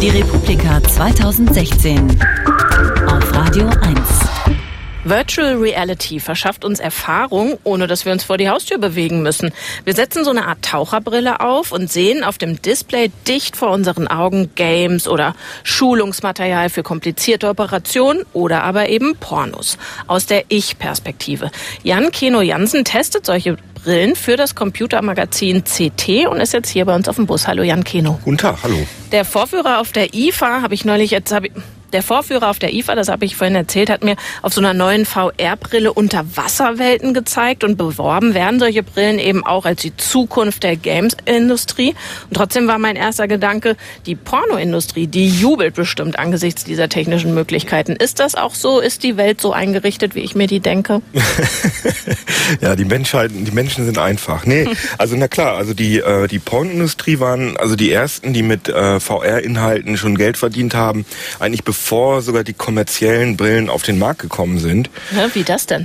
Die Republika 2016 auf Radio 1. Virtual Reality verschafft uns Erfahrung, ohne dass wir uns vor die Haustür bewegen müssen. Wir setzen so eine Art Taucherbrille auf und sehen auf dem Display dicht vor unseren Augen Games oder Schulungsmaterial für komplizierte Operationen oder aber eben Pornos aus der Ich-Perspektive. Jan Keno Jansen testet solche Brillen für das Computermagazin CT und ist jetzt hier bei uns auf dem Bus. Hallo Jan Keno. Guten Tag, hallo. Der Vorführer auf der IFA das habe ich vorhin erzählt, hat mir auf so einer neuen VR-Brille Unterwasserwelten gezeigt und beworben werden solche Brillen eben auch als die Zukunft der Games-Industrie. Und trotzdem war mein erster Gedanke, die Pornoindustrie, die jubelt bestimmt angesichts dieser technischen Möglichkeiten. Ist das auch so? Ist die Welt so eingerichtet, wie ich mir die denke? Ja, die Menschen sind einfach. Nee, also na klar, also die Pornoindustrie waren also die ersten, die mit VR-Inhalten schon Geld verdient haben, eigentlich bevor sogar die kommerziellen Brillen auf den Markt gekommen sind. Ja, wie das denn?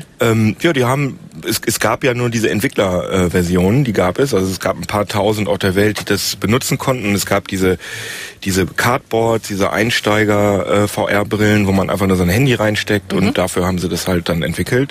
Es gab ja nur diese Entwicklerversionen, die gab es. Also es gab ein paar tausend auf der Welt, die das benutzen konnten. Es gab diese Cardboards, diese Einsteiger-VR-Brillen, wo man einfach nur sein Handy reinsteckt und dafür haben sie das halt dann entwickelt.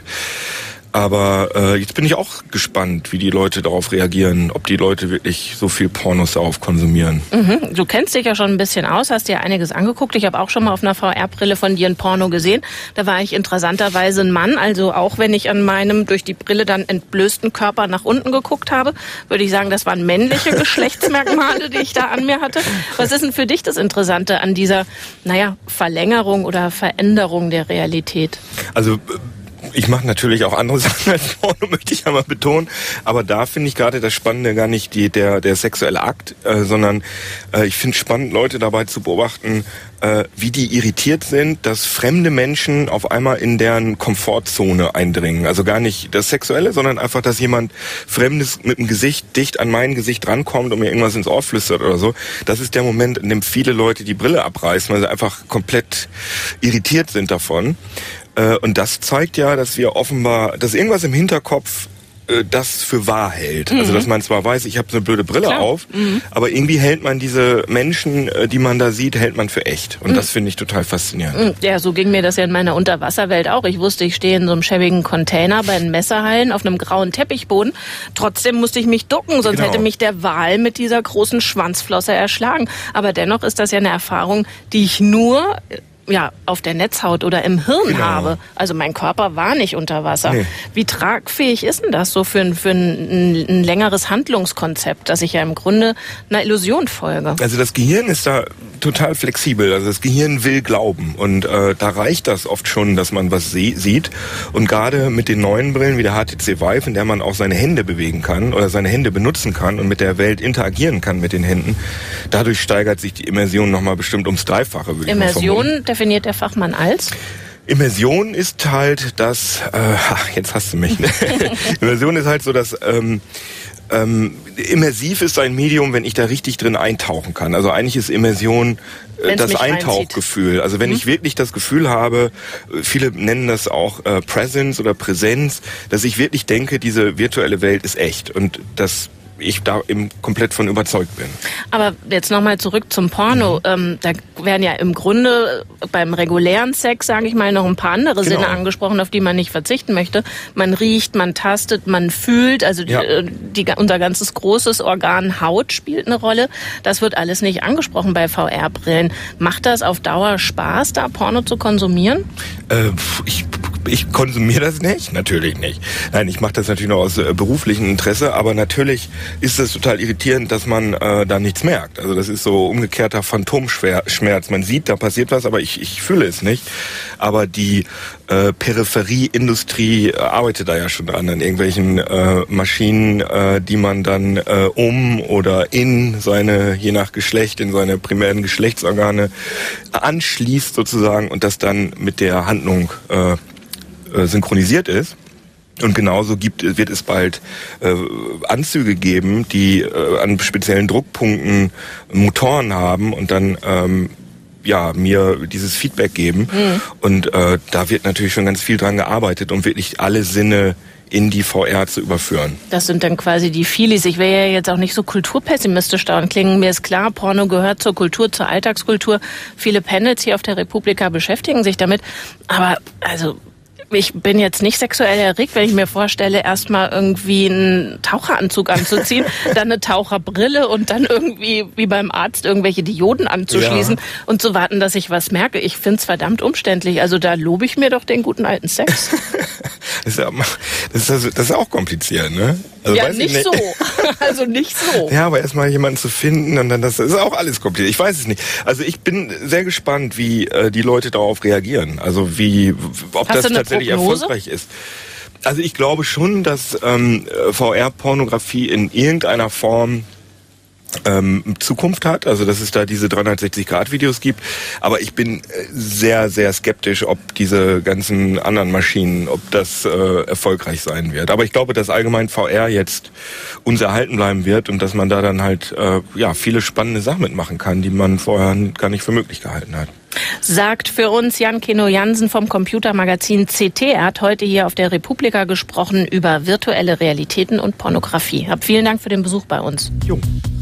Aber jetzt bin ich auch gespannt, wie die Leute darauf reagieren, ob die Leute wirklich so viel Pornos darauf konsumieren. Du kennst dich ja schon ein bisschen aus, hast dir einiges angeguckt. Ich habe auch schon mal auf einer VR-Brille von dir ein Porno gesehen. Da war ich interessanterweise ein Mann. Also auch wenn ich an meinem durch die Brille dann entblößten Körper nach unten geguckt habe, würde ich sagen, das waren männliche Geschlechtsmerkmale, die ich da an mir hatte. Was ist denn für dich das Interessante an dieser, Verlängerung oder Veränderung der Realität? Also ich mache natürlich auch andere Sachen als Porno, möchte ich ja mal betonen. Aber da finde ich gerade das Spannende gar nicht der sexuelle Akt, sondern ich finde es spannend, Leute dabei zu beobachten, wie die irritiert sind, dass fremde Menschen auf einmal in deren Komfortzone eindringen. Also gar nicht das Sexuelle, sondern einfach, dass jemand Fremdes mit dem Gesicht dicht an mein Gesicht rankommt und mir irgendwas ins Ohr flüstert oder so. Das ist der Moment, in dem viele Leute die Brille abreißen, weil sie einfach komplett irritiert sind davon. Und das zeigt ja, dass irgendwas im Hinterkopf das für wahr hält. Also dass man zwar weiß, ich habe so eine blöde Brille auf, aber irgendwie hält man diese Menschen, die man da sieht, hält man für echt. Und das finde ich total faszinierend. Ja, so ging mir das ja in meiner Unterwasserwelt auch. Ich wusste, ich stehe in so einem schäbigen Container bei den Messerhallen auf einem grauen Teppichboden. Trotzdem musste ich mich ducken, sonst hätte mich der Wal mit dieser großen Schwanzflosse erschlagen. Aber dennoch ist das ja eine Erfahrung, die ich nur auf der Netzhaut oder im Hirn habe. Also mein Körper war nicht unter Wasser. Nee. Wie tragfähig ist denn das so für ein längeres Handlungskonzept, dass ich ja im Grunde einer Illusion folge? Also das Gehirn ist da total flexibel. Also das Gehirn will glauben. Und da reicht das oft schon, dass man was sieht. Und gerade mit den neuen Brillen wie der HTC Vive, in der man auch seine Hände bewegen kann oder seine Hände benutzen kann und mit der Welt interagieren kann mit den Händen, dadurch steigert sich die Immersion nochmal bestimmt ums Dreifache, würde ich mal vermuten. Immersion definiert der Fachmann als? Immersion ist halt das, jetzt hast du mich. Immersion ist halt so, dass immersiv ist ein Medium, wenn ich da richtig drin eintauchen kann. Also eigentlich ist Immersion das Eintauchgefühl. Also wenn ich wirklich das Gefühl habe, viele nennen das auch Presence oder Präsenz, dass ich wirklich denke, diese virtuelle Welt ist echt und dass ich da eben komplett von überzeugt bin. Aber jetzt nochmal zurück zum Porno. Da werden ja im Grunde beim regulären Sex, sage ich mal, noch ein paar andere Sinne angesprochen, auf die man nicht verzichten möchte. Man riecht, man tastet, man fühlt, also unser ganzes großes Organ Haut spielt eine Rolle. Das wird alles nicht angesprochen bei VR-Brillen. Macht das auf Dauer Spaß, da Porno zu konsumieren? Ich konsumiere das nicht, natürlich nicht. Nein, ich mache das natürlich noch aus beruflichem Interesse, aber natürlich ist es total irritierend, dass man da nichts merkt. Also das ist so umgekehrter Phantomschmerz. Man sieht, da passiert was, aber ich fühle es nicht. Aber die Peripherieindustrie arbeitet da ja schon dran, an irgendwelchen Maschinen, die man dann oder in seine, je nach Geschlecht, in seine primären Geschlechtsorgane anschließt sozusagen und das dann mit der Handlung synchronisiert ist. Und genauso wird es bald Anzüge geben, die an speziellen Druckpunkten Motoren haben und dann mir dieses Feedback geben. Und da wird natürlich schon ganz viel dran gearbeitet, um wirklich alle Sinne in die VR zu überführen. Das sind dann quasi die Feelies. Ich will ja jetzt auch nicht so kulturpessimistisch daran klingen. Mir ist klar, Porno gehört zur Kultur, zur Alltagskultur. Viele Panels hier auf der Republika beschäftigen sich damit. Aber also ich bin jetzt nicht sexuell erregt, wenn ich mir vorstelle, erstmal irgendwie einen Taucheranzug anzuziehen, dann eine Taucherbrille und dann irgendwie wie beim Arzt irgendwelche Dioden anzuschließen und zu warten, dass ich was merke. Ich finde es verdammt umständlich. Also da lobe ich mir doch den guten alten Sex. Das ist auch kompliziert, ne? Also ja, nicht so. Also nicht so. Ja, aber erstmal jemanden zu finden und dann das ist auch alles kompliziert. Ich weiß es nicht. Also ich bin sehr gespannt, wie die Leute darauf reagieren. Also ob das tatsächlich erfolgreich ist. Also ich glaube schon, dass VR-Pornografie in irgendeiner Form Zukunft hat, also dass es da diese 360-Grad-Videos gibt, aber ich bin sehr, sehr skeptisch, ob diese ganzen anderen Maschinen, ob das erfolgreich sein wird. Aber ich glaube, dass allgemein VR jetzt uns erhalten bleiben wird und dass man da dann halt viele spannende Sachen mitmachen kann, die man vorher gar nicht für möglich gehalten hat. Sagt für uns Jan Keno Jansen vom Computermagazin CT. Er hat heute hier auf der Republika gesprochen über virtuelle Realitäten und Pornografie. Vielen Dank für den Besuch bei uns. Jo.